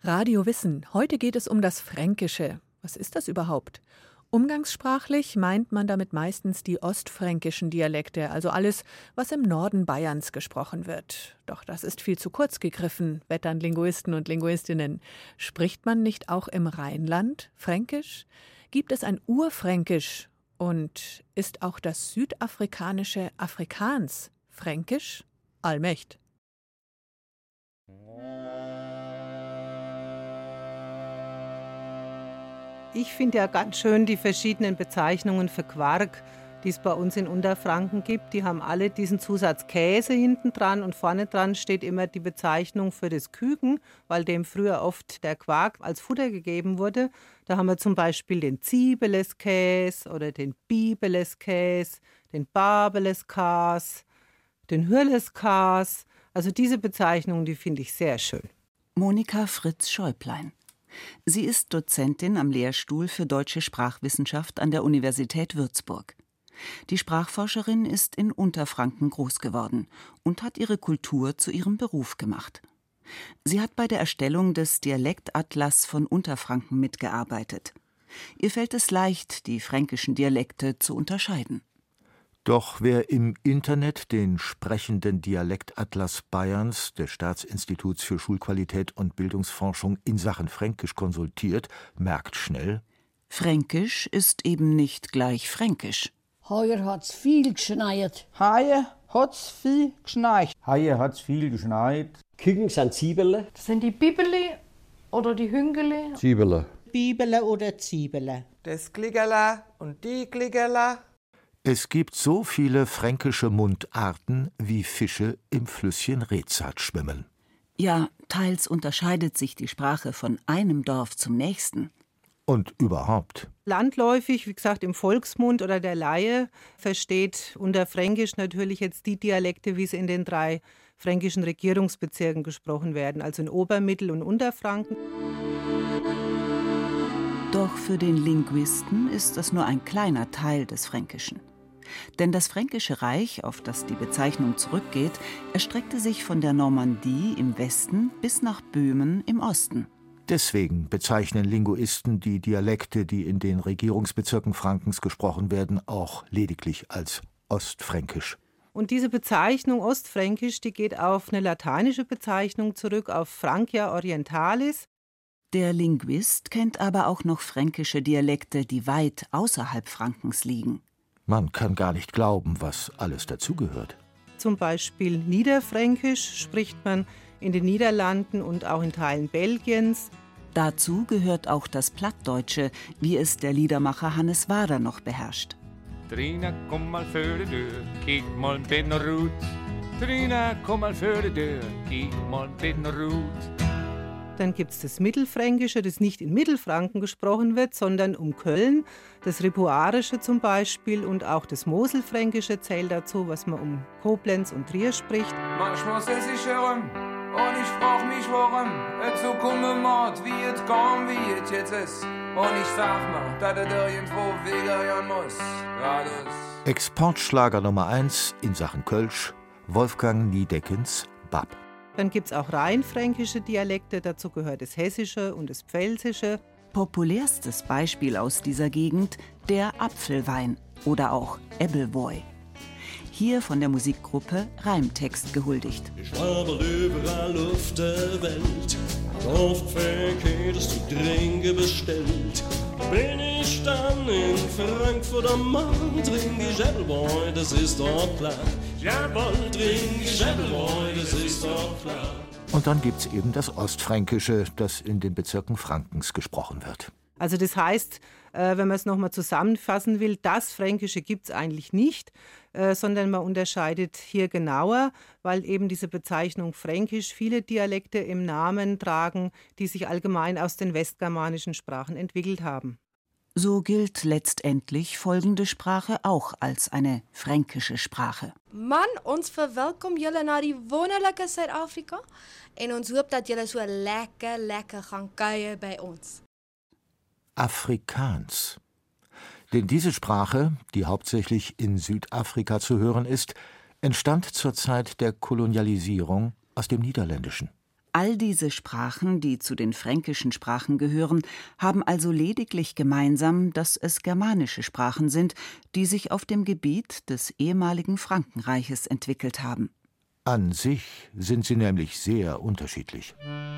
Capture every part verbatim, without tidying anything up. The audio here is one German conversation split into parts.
Radio Wissen. Heute geht es um das Fränkische. Was ist das überhaupt? Umgangssprachlich meint man damit meistens die ostfränkischen Dialekte, also alles, was im Norden Bayerns gesprochen wird. Doch das ist viel zu kurz gegriffen, wettern Linguisten und Linguistinnen. Spricht man nicht auch im Rheinland Fränkisch? Gibt es ein Urfränkisch? Und ist auch das südafrikanische Afrikaans Fränkisch? Allmächt. Ich finde ja ganz schön die verschiedenen Bezeichnungen für Quark, die es bei uns in Unterfranken gibt. Die haben alle diesen Zusatz Käse hinten dran und vorne dran steht immer die Bezeichnung für das Küken, weil dem früher oft der Quark als Futter gegeben wurde. Da haben wir zum Beispiel den Ziebeleskäs oder den Bibeleskäs, den Babeleskas, den Hürleskas. Also diese Bezeichnungen, die finde ich sehr schön. Monika Fritz-Schäuplein. Sie ist Dozentin am Lehrstuhl für Deutsche Sprachwissenschaft an der Universität Würzburg. Die Sprachforscherin ist in Unterfranken groß geworden und hat ihre Kultur zu ihrem Beruf gemacht. Sie hat bei der Erstellung des Dialektatlas von Unterfranken mitgearbeitet. Ihr fällt es leicht, die fränkischen Dialekte zu unterscheiden. Doch wer im Internet den sprechenden Dialektatlas Bayerns des Staatsinstituts für Schulqualität und Bildungsforschung in Sachen Fränkisch konsultiert, merkt schnell: Fränkisch ist eben nicht gleich Fränkisch. Heuer hat's viel geschneit. Heuer hat's viel geschneit. Heuer hat's viel geschneit. Küken sind Ziebele. Das sind die Bibeli oder die Hüngeli. Ziebele. Bibele oder Ziebele. Das Kliggerla und die Kliggerla. Es gibt so viele fränkische Mundarten, wie Fische im Flüsschen Rezat schwimmen. Ja, teils unterscheidet sich die Sprache von einem Dorf zum nächsten. Und überhaupt. Landläufig, wie gesagt, im Volksmund oder der Laie versteht unter Fränkisch natürlich jetzt die Dialekte, wie sie in den drei fränkischen Regierungsbezirken gesprochen werden, also in Ober-, Mittel- und Unterfranken. Doch für den Linguisten ist das nur ein kleiner Teil des Fränkischen. Denn das Fränkische Reich, auf das die Bezeichnung zurückgeht, erstreckte sich von der Normandie im Westen bis nach Böhmen im Osten. Deswegen bezeichnen Linguisten die Dialekte, die in den Regierungsbezirken Frankens gesprochen werden, auch lediglich als Ostfränkisch. Und diese Bezeichnung Ostfränkisch, die geht auf eine lateinische Bezeichnung zurück, auf Francia Orientalis. Der Linguist kennt aber auch noch fränkische Dialekte, die weit außerhalb Frankens liegen. Man kann gar nicht glauben, was alles dazugehört. Zum Beispiel Niederfränkisch spricht man in den Niederlanden und auch in Teilen Belgiens. Dazu gehört auch das Plattdeutsche, wie es der Liedermacher Hannes Wader noch beherrscht. Trina, komm mal für die Tür, kiek mal bin Rut. Trina, komm mal für die Tür, kiek mal bin Rut. Dann gibt es das Mittelfränkische, das nicht in Mittelfranken gesprochen wird, sondern um Köln. Das Ripuarische zum Beispiel und auch das Moselfränkische zählt dazu, was man um Koblenz und Trier spricht. Manchmal sitze ich herum und ich frag mich, warum es so kommen macht, wie es kam, wie es jetzt ist. Und ich sag mal, dass es irgendwo weggehen muss. Ja, das. Exportschlager Nummer eins in Sachen Kölsch, Wolfgang Niedeckens Bab. Dann gibt es auch rheinfränkische Dialekte, dazu gehört das Hessische und das Pfälzische. Populärstes Beispiel aus dieser Gegend der Apfelwein oder auch Ebbelwoi. Hier von der Musikgruppe Reimtext gehuldigt. Ich war mal überall auf der Welt, hab oft verkehrtes zu trinken bestellt. Bin ich dann in Frankfurt am Main, trink ich Ebbelwoi, das ist doch klar. Jawohl, trink ich Ebbelwoi, das ist doch klar. Und dann gibt's eben das Ostfränkische, das in den Bezirken Frankens gesprochen wird. Also das heißt, wenn man es nochmal zusammenfassen will, das Fränkische gibt es eigentlich nicht, sondern man unterscheidet hier genauer, weil eben diese Bezeichnung Fränkisch viele Dialekte im Namen tragen, die sich allgemein aus den westgermanischen Sprachen entwickelt haben. So gilt letztendlich folgende Sprache auch als eine fränkische Sprache. Man, ons verwelkom julle na die wonderlike Suid-Afrika en ons hoop dat julle so lekker, lekker gaan kuier bei uns. Afrikaans. Denn diese Sprache, die hauptsächlich in Südafrika zu hören ist, entstand zur Zeit der Kolonialisierung aus dem Niederländischen. All diese Sprachen, die zu den fränkischen Sprachen gehören, haben also lediglich gemeinsam, dass es germanische Sprachen sind, die sich auf dem Gebiet des ehemaligen Frankenreiches entwickelt haben. An sich sind sie nämlich sehr unterschiedlich.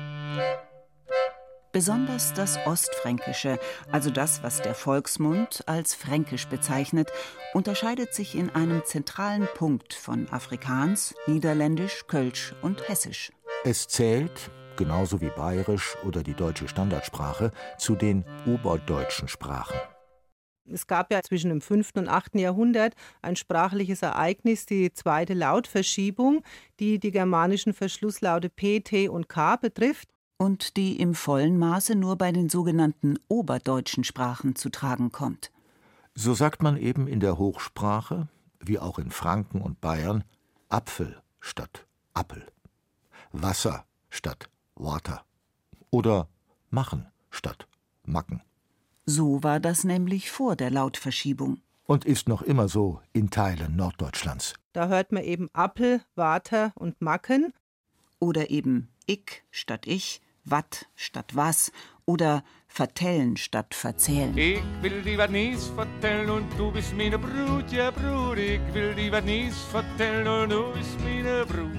Besonders das Ostfränkische, also das, was der Volksmund als Fränkisch bezeichnet, unterscheidet sich in einem zentralen Punkt von Afrikaans, Niederländisch, Kölsch und Hessisch. Es zählt, genauso wie Bayerisch oder die deutsche Standardsprache, zu den oberdeutschen Sprachen. Es gab ja zwischen dem fünften und achten Jahrhundert ein sprachliches Ereignis, die zweite Lautverschiebung, die die germanischen Verschlusslaute P, T und K betrifft. Und die im vollen Maße nur bei den sogenannten oberdeutschen Sprachen zu tragen kommt. So sagt man eben in der Hochsprache, wie auch in Franken und Bayern, Apfel statt Appel, Wasser statt Water oder machen statt Macken. So war das nämlich vor der Lautverschiebung. Und ist noch immer so in Teilen Norddeutschlands. Da hört man eben Appel, Water und Macken. Oder eben ich statt ich, wat statt was oder vertellen statt verzählen. Ich will dir was Nies vertellen und du bist meine Brut, ja Brut. Ich will dir was Nies vertellen und du bist meine Brut.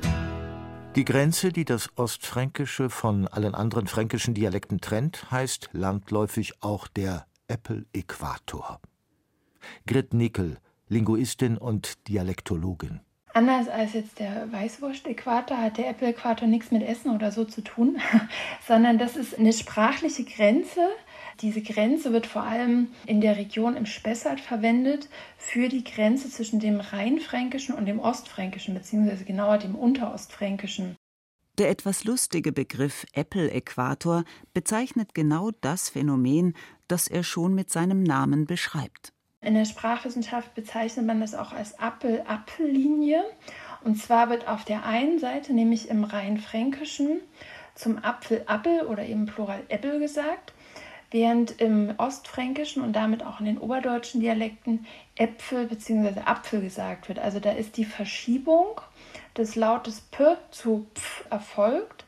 Die Grenze, die das Ostfränkische von allen anderen fränkischen Dialekten trennt, heißt landläufig auch der Äppeläquator. Grit Nickel, Linguistin und Dialektologin. Anders als jetzt der Weißwurst-Äquator hat der Äppeläquator nichts mit Essen oder so zu tun, sondern das ist eine sprachliche Grenze. Diese Grenze wird vor allem in der Region im Spessart verwendet für die Grenze zwischen dem Rheinfränkischen und dem Ostfränkischen, beziehungsweise genauer dem Unterostfränkischen. Der etwas lustige Begriff Äppeläquator bezeichnet genau das Phänomen, das er schon mit seinem Namen beschreibt. In der Sprachwissenschaft bezeichnet man das auch als Apfel-Apfel-Linie. Und zwar wird auf der einen Seite, nämlich im Rheinfränkischen, zum Apfel Appel oder eben Plural Äppel gesagt, während im Ostfränkischen und damit auch in den oberdeutschen Dialekten Äpfel bzw. Apfel gesagt wird. Also da ist die Verschiebung des Lautes P zu Pf erfolgt,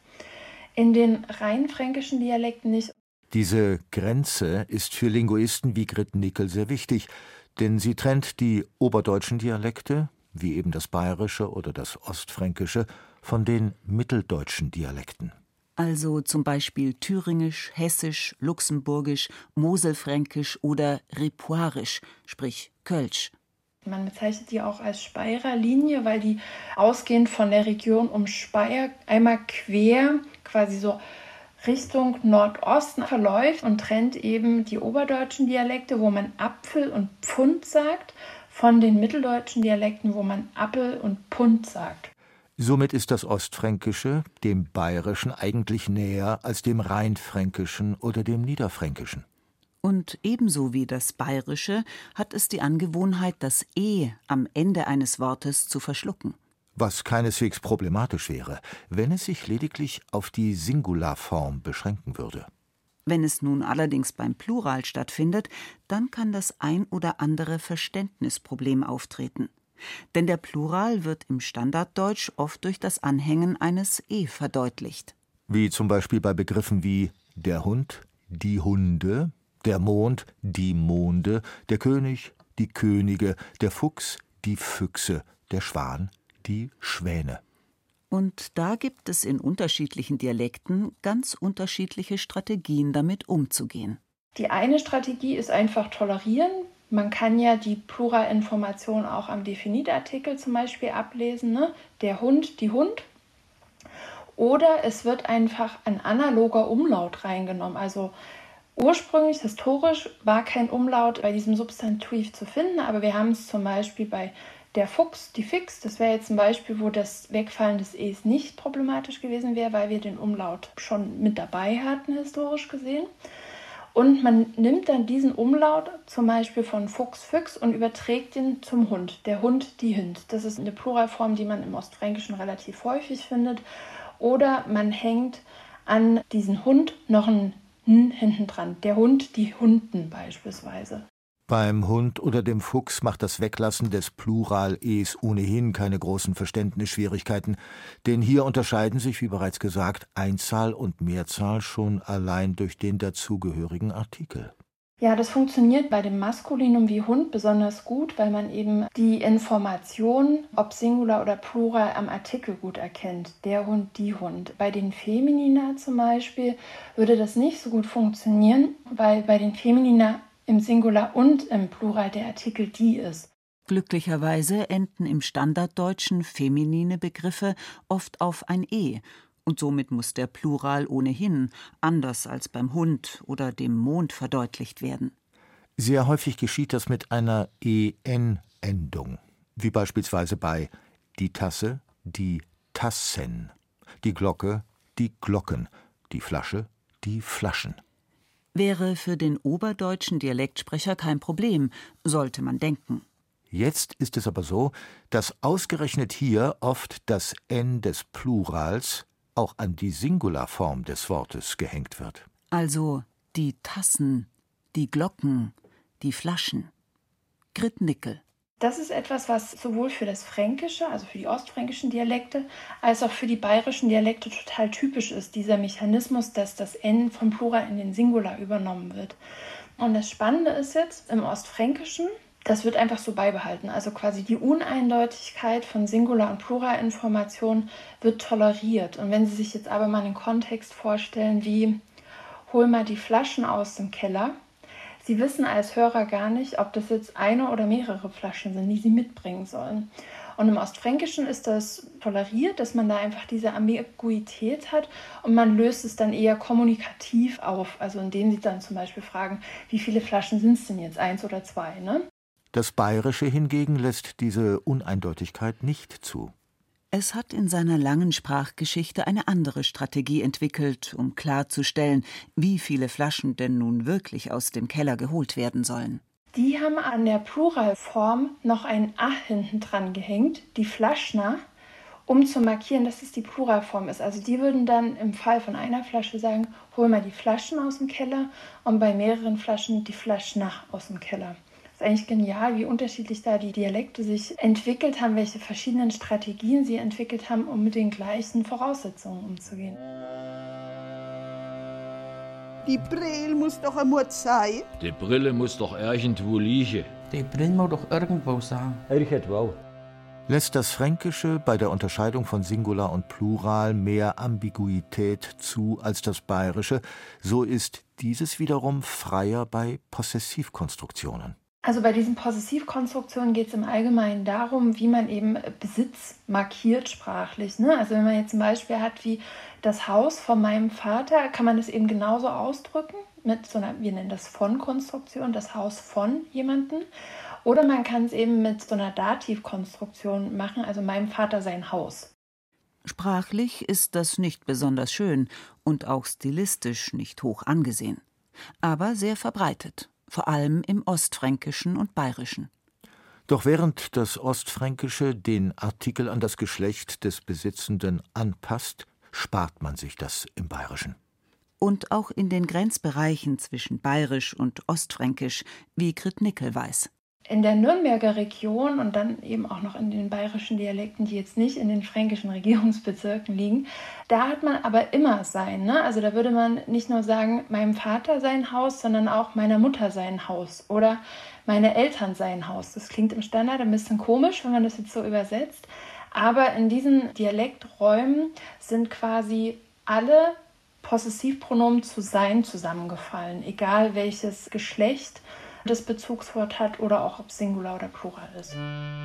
in den rheinfränkischen Dialekten nicht. Diese Grenze ist für Linguisten wie Grit Nickel sehr wichtig, denn sie trennt die oberdeutschen Dialekte, wie eben das Bayerische oder das Ostfränkische, von den mitteldeutschen Dialekten. Also zum Beispiel Thüringisch, Hessisch, Luxemburgisch, Moselfränkisch oder Ripuarisch, sprich Kölsch. Man bezeichnet die auch als Speyerer Linie, weil die ausgehend von der Region um Speyer einmal quer, quasi so Richtung Nordosten verläuft und trennt eben die oberdeutschen Dialekte, wo man Apfel und Pfund sagt, von den mitteldeutschen Dialekten, wo man Appel und Pund sagt. Somit ist das Ostfränkische dem Bayerischen eigentlich näher als dem Rheinfränkischen oder dem Niederfränkischen. Und ebenso wie das Bayerische hat es die Angewohnheit, das E am Ende eines Wortes zu verschlucken. Was keineswegs problematisch wäre, wenn es sich lediglich auf die Singularform beschränken würde. Wenn es nun allerdings beim Plural stattfindet, dann kann das ein oder andere Verständnisproblem auftreten. Denn der Plural wird im Standarddeutsch oft durch das Anhängen eines E verdeutlicht. Wie zum Beispiel bei Begriffen wie der Hund, die Hunde, der Mond, die Monde, der König, die Könige, der Fuchs, die Füchse, der Schwan, die Schwäne. Und da gibt es in unterschiedlichen Dialekten ganz unterschiedliche Strategien, damit umzugehen. Die eine Strategie ist einfach tolerieren. Man kann ja die Pluralinformation auch am Definitartikel zum Beispiel ablesen, ne? Der Hund, die Hund. Oder es wird einfach ein analoger Umlaut reingenommen. Also ursprünglich, historisch, war kein Umlaut bei diesem Substantiv zu finden, aber wir haben es zum Beispiel bei der Fuchs, die Fix, das wäre jetzt ein Beispiel, wo das Wegfallen des E's nicht problematisch gewesen wäre, weil wir den Umlaut schon mit dabei hatten, historisch gesehen. Und man nimmt dann diesen Umlaut zum Beispiel von Fuchs, Füchs und überträgt ihn zum Hund. Der Hund, die Hind. Das ist eine Pluralform, die man im Ostfränkischen relativ häufig findet. Oder man hängt an diesen Hund noch ein N hinten dran. Der Hund, die Hunden beispielsweise. Beim Hund oder dem Fuchs macht das Weglassen des Plural-Es ohnehin keine großen Verständnisschwierigkeiten, denn hier unterscheiden sich, wie bereits gesagt, Einzahl und Mehrzahl schon allein durch den dazugehörigen Artikel. Ja, das funktioniert bei dem Maskulinum wie Hund besonders gut, weil man eben die Information, ob Singular oder Plural, am Artikel gut erkennt. Der Hund, die Hund. Bei den Feminina zum Beispiel würde das nicht so gut funktionieren, weil bei den Feminina im Singular und im Plural der Artikel die ist. Glücklicherweise enden im Standarddeutschen feminine Begriffe oft auf ein E. Und somit muss der Plural ohnehin, anders als beim Hund oder dem Mond, verdeutlicht werden. Sehr häufig geschieht das mit einer en-Endung, wie beispielsweise bei die Tasse, die Tassen, die Glocke, die Glocken, die Flasche, die Flaschen. Wäre für den oberdeutschen Dialektsprecher kein Problem, sollte man denken. Jetzt ist es aber so, dass ausgerechnet hier oft das N des Plurals auch an die Singularform des Wortes gehängt wird. Also die Tassen, die Glocken, die Flaschen. Grit Nickel. Das ist etwas, was sowohl für das Fränkische, also für die ostfränkischen Dialekte, als auch für die bayerischen Dialekte total typisch ist, dieser Mechanismus, dass das N vom Plural in den Singular übernommen wird. Und das Spannende ist jetzt, im Ostfränkischen, das wird einfach so beibehalten. Also quasi die Uneindeutigkeit von Singular- und Pluralinformation wird toleriert. Und wenn Sie sich jetzt aber mal einen Kontext vorstellen, wie hol mal die Flaschen aus dem Keller, Sie wissen als Hörer gar nicht, ob das jetzt eine oder mehrere Flaschen sind, die Sie mitbringen sollen. Und im Ostfränkischen ist das toleriert, dass man da einfach diese Ambiguität hat und man löst es dann eher kommunikativ auf. Also indem Sie dann zum Beispiel fragen, wie viele Flaschen sind es denn jetzt, eins oder zwei, ne? Das Bayerische hingegen lässt diese Uneindeutigkeit nicht zu. Es hat in seiner langen Sprachgeschichte eine andere Strategie entwickelt, um klarzustellen, wie viele Flaschen denn nun wirklich aus dem Keller geholt werden sollen. Die haben an der Pluralform noch ein A hinten dran gehängt, die Flaschner, um zu markieren, dass es die Pluralform ist. Also die würden dann im Fall von einer Flasche sagen, hol mal die Flaschen aus dem Keller, und bei mehreren Flaschen die Flaschner aus dem Keller. Das ist eigentlich genial, wie unterschiedlich da die Dialekte sich entwickelt haben, welche verschiedenen Strategien sie entwickelt haben, um mit den gleichen Voraussetzungen umzugehen. Die Brille muss doch ein Mut sein. Die Brille muss doch irgendwo liegen. Die Brille muss doch irgendwo sein. Irgendwo. Lässt das Fränkische bei der Unterscheidung von Singular und Plural mehr Ambiguität zu als das Bayerische, so ist dieses wiederum freier bei Possessivkonstruktionen. Also bei diesen Possessivkonstruktionen geht es im Allgemeinen darum, wie man eben Besitz markiert sprachlich. Ne? Also wenn man jetzt ein Beispiel hat wie das Haus von meinem Vater, kann man das eben genauso ausdrücken mit so einer, wir nennen das Von-Konstruktion, das Haus von jemandem. Oder man kann es eben mit so einer Dativkonstruktion machen, also meinem Vater sein Haus. Sprachlich ist das nicht besonders schön und auch stilistisch nicht hoch angesehen, aber sehr verbreitet. Vor allem im Ostfränkischen und Bayerischen. Doch während das Ostfränkische den Artikel an das Geschlecht des Besitzenden anpasst, spart man sich das im Bayerischen. Und auch in den Grenzbereichen zwischen Bayerisch und Ostfränkisch, wie Grit Nickel weiß. In der Nürnberger Region und dann eben auch noch in den bayerischen Dialekten, die jetzt nicht in den fränkischen Regierungsbezirken liegen, da hat man aber immer sein. Ne? Also da würde man nicht nur sagen, meinem Vater sein Haus, sondern auch meiner Mutter sein Haus oder meine Eltern sein Haus. Das klingt im Standard ein bisschen komisch, wenn man das jetzt so übersetzt. Aber in diesen Dialekträumen sind quasi alle Possessivpronomen zu sein zusammengefallen, egal welches Geschlecht das Bezugswort hat oder auch ob Singular oder Plural ist.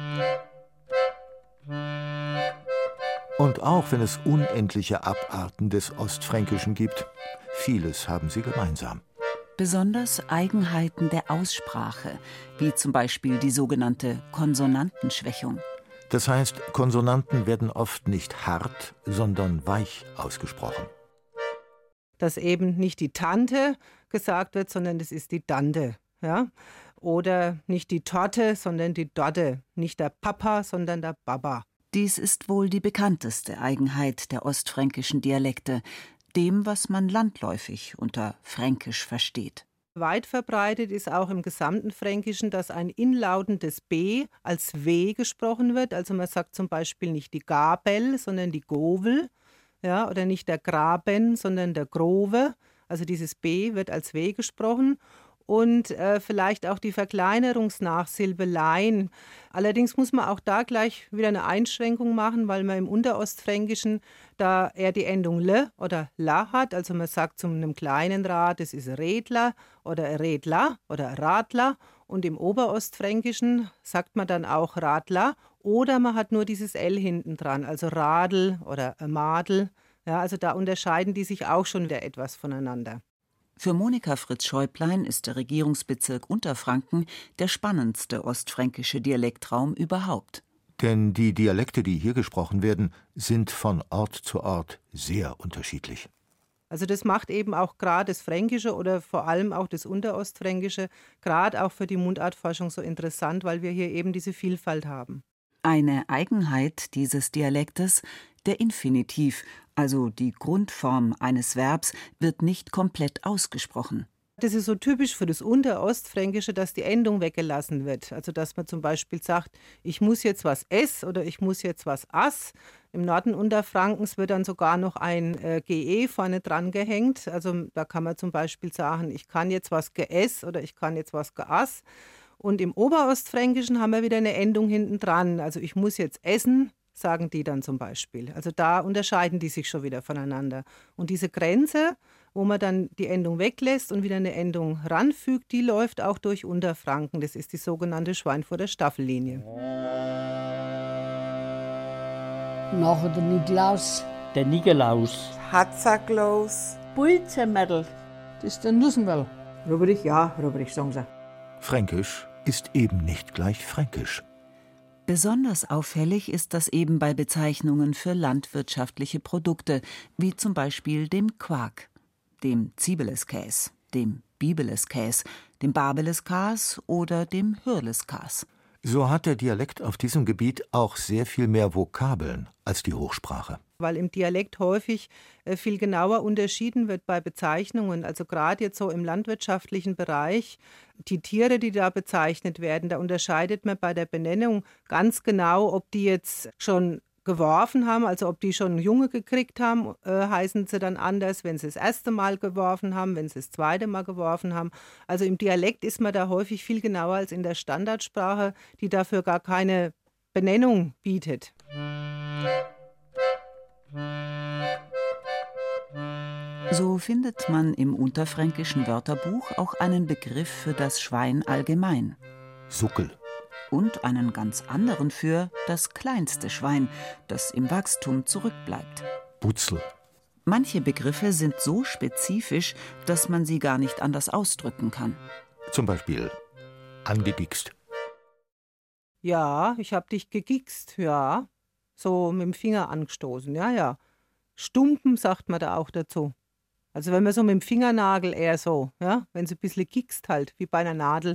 Und auch wenn es unendliche Abarten des Ostfränkischen gibt, vieles haben sie gemeinsam. Besonders Eigenheiten der Aussprache, wie zum Beispiel die sogenannte Konsonantenschwächung. Das heißt, Konsonanten werden oft nicht hart, sondern weich ausgesprochen. Dass eben nicht die Tante gesagt wird, sondern es ist die Dante. Ja? Oder nicht die Torte, sondern die Dotte. Nicht der Papa, sondern der Baba. Dies ist wohl die bekannteste Eigenheit der ostfränkischen Dialekte, dem, was man landläufig unter Fränkisch versteht. Weit verbreitet ist auch im gesamten Fränkischen, dass ein inlautendes B als W gesprochen wird. Also man sagt zum Beispiel nicht die Gabel, sondern die Govel. Ja, oder nicht der Graben, sondern der Grove. Also dieses B wird als W gesprochen. Und äh, vielleicht auch die Verkleinerungsnachsilbe Lein. Allerdings muss man auch da gleich wieder eine Einschränkung machen, weil man im Unterostfränkischen da eher die Endung le oder la hat. Also man sagt zu einem kleinen Rad, das ist Redler oder Redler oder Radler. Und im Oberostfränkischen sagt man dann auch Radler oder man hat nur dieses L hinten dran, also Radl oder Madel. Ja, also da unterscheiden die sich auch schon wieder etwas voneinander. Für Monika Fritz-Scheuplein ist der Regierungsbezirk Unterfranken der spannendste ostfränkische Dialektraum überhaupt. Denn die Dialekte, die hier gesprochen werden, sind von Ort zu Ort sehr unterschiedlich. Also das macht eben auch gerade das Fränkische oder vor allem auch das Unterostfränkische, gerade auch für die Mundartforschung so interessant, weil wir hier eben diese Vielfalt haben. Eine Eigenheit dieses Dialektes, der Infinitiv, also die Grundform eines Verbs, wird nicht komplett ausgesprochen. Das ist so typisch für das Unterostfränkische, dass die Endung weggelassen wird. Also dass man zum Beispiel sagt, ich muss jetzt was ess oder ich muss jetzt was ass. Im Norden Unterfrankens wird dann sogar noch ein äh, Ge vorne dran gehängt. Also da kann man zum Beispiel sagen, ich kann jetzt was geess oder ich kann jetzt was geass. Und im Oberostfränkischen haben wir wieder eine Endung hinten dran. Also ich muss jetzt essen, sagen die dann zum Beispiel. Also da unterscheiden die sich schon wieder voneinander. Und diese Grenze, wo man dann die Endung weglässt und wieder eine Endung ranfügt, die läuft auch durch Unterfranken. Das ist die sogenannte Schweinfurter Staffellinie. Nachher der Nikolaus. Der Nikolaus. Hatzaklaus. Bulzenmädel. Das ist der Nussenwell. Rubrich, ja, Rubrich, sagen sie. Fränkisch ist eben nicht gleich Fränkisch. Besonders auffällig ist das eben bei Bezeichnungen für landwirtschaftliche Produkte, wie zum Beispiel dem Quark, dem Ziebeleskäs, dem Bibeleskäs, dem Babeleskas oder dem Hürleskas. So hat der Dialekt auf diesem Gebiet auch sehr viel mehr Vokabeln als die Hochsprache. Weil im Dialekt häufig äh, viel genauer unterschieden wird bei Bezeichnungen. Also gerade jetzt so im landwirtschaftlichen Bereich, die Tiere, die da bezeichnet werden, da unterscheidet man bei der Benennung ganz genau, ob die jetzt schon geworfen haben, also ob die schon Junge gekriegt haben, äh, heißen sie dann anders, wenn sie das erste Mal geworfen haben, wenn sie das zweite Mal geworfen haben. Also im Dialekt ist man da häufig viel genauer als in der Standardsprache, die dafür gar keine Benennung bietet. So findet man im unterfränkischen Wörterbuch auch einen Begriff für das Schwein allgemein. Suckel. Und einen ganz anderen für das kleinste Schwein, das im Wachstum zurückbleibt. Butzel. Manche Begriffe sind so spezifisch, dass man sie gar nicht anders ausdrücken kann. Zum Beispiel angedickst. Ja, ich hab dich gegikst, ja. So mit dem Finger angestoßen, ja, ja. Stumpen sagt man da auch dazu. Also wenn man so mit dem Fingernagel eher so, ja, wenn sie ein bisschen gikst halt, wie bei einer Nadel.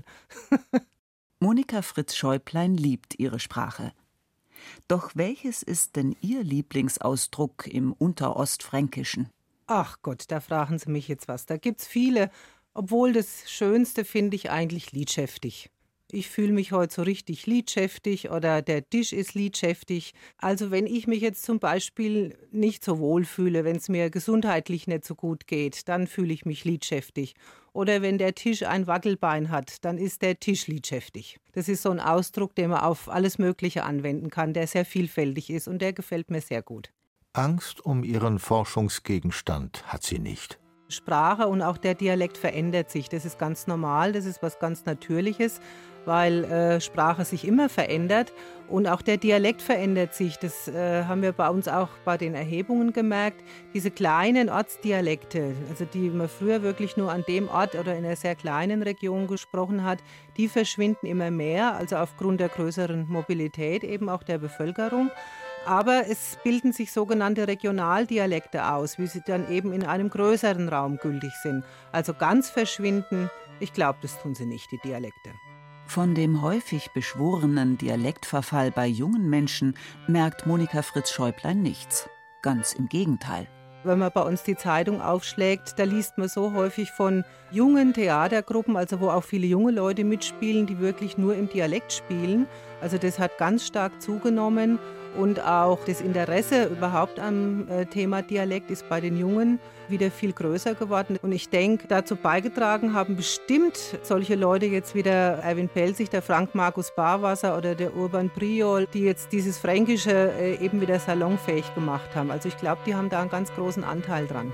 Monika Fritz-Scheuplein liebt ihre Sprache. Doch welches ist denn Ihr Lieblingsausdruck im Unterostfränkischen? Ach Gott, da fragen Sie mich jetzt was. Da gibt's viele, obwohl das Schönste finde ich eigentlich liedschäftig. Ich fühle mich heute so richtig liedschäftig oder der Tisch ist liedschäftig. Also wenn ich mich jetzt zum Beispiel nicht so wohl fühle, wenn es mir gesundheitlich nicht so gut geht, dann fühle ich mich liedschäftig. Oder wenn der Tisch ein Wackelbein hat, dann ist der Tisch liedschäftig. Das ist so ein Ausdruck, den man auf alles Mögliche anwenden kann, der sehr vielfältig ist und der gefällt mir sehr gut. Angst um ihren Forschungsgegenstand hat sie nicht. Sprache und auch der Dialekt verändert sich. Das ist ganz normal, das ist was ganz Natürliches, weil äh, Sprache sich immer verändert und auch der Dialekt verändert sich. Das äh, haben wir bei uns auch bei den Erhebungen gemerkt. Diese kleinen Ortsdialekte, also die man früher wirklich nur an dem Ort oder in einer sehr kleinen Region gesprochen hat, die verschwinden immer mehr, also aufgrund der größeren Mobilität eben auch der Bevölkerung. Aber es bilden sich sogenannte Regionaldialekte aus, wie sie dann eben in einem größeren Raum gültig sind. Also ganz verschwinden, ich glaube, das tun sie nicht, die Dialekte. Von dem häufig beschworenen Dialektverfall bei jungen Menschen merkt Monika Fritz-Scheuplein nichts. Ganz im Gegenteil. Wenn man bei uns die Zeitung aufschlägt, da liest man so häufig von jungen Theatergruppen, also wo auch viele junge Leute mitspielen, die wirklich nur im Dialekt spielen. Also das hat ganz stark zugenommen und auch das Interesse überhaupt am äh, Thema Dialekt ist bei den Jungen wieder viel größer geworden. Und ich denke, dazu beigetragen haben bestimmt solche Leute jetzt wie der Erwin Pelzig, der Frank Markus Barwasser oder der Urban Priol, die jetzt dieses Fränkische äh, eben wieder salonfähig gemacht haben. Also ich glaube, die haben da einen ganz großen Anteil dran.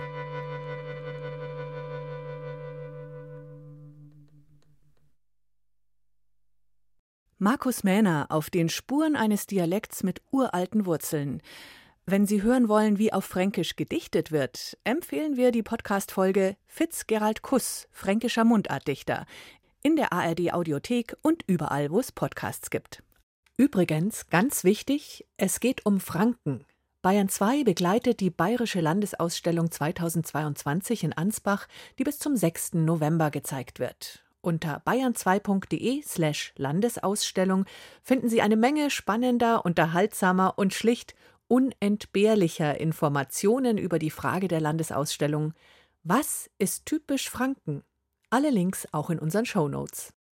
Markus Mähner auf den Spuren eines Dialekts mit uralten Wurzeln. Wenn Sie hören wollen, wie auf Fränkisch gedichtet wird, empfehlen wir die Podcast-Folge Fitz-Gerald Kuss, fränkischer Mundartdichter, in der A R D-Audiothek und überall, wo es Podcasts gibt. Übrigens, ganz wichtig, es geht um Franken. Bayern zwei begleitet die Bayerische Landesausstellung zweitausendzweiundzwanzig in Ansbach, die bis zum sechsten November gezeigt wird. Unter bayern zwei punkt de slash Landesausstellung finden Sie eine Menge spannender, unterhaltsamer und schlicht unentbehrlicher Informationen über die Frage der Landesausstellung: Was ist typisch Franken? Alle Links auch in unseren Shownotes.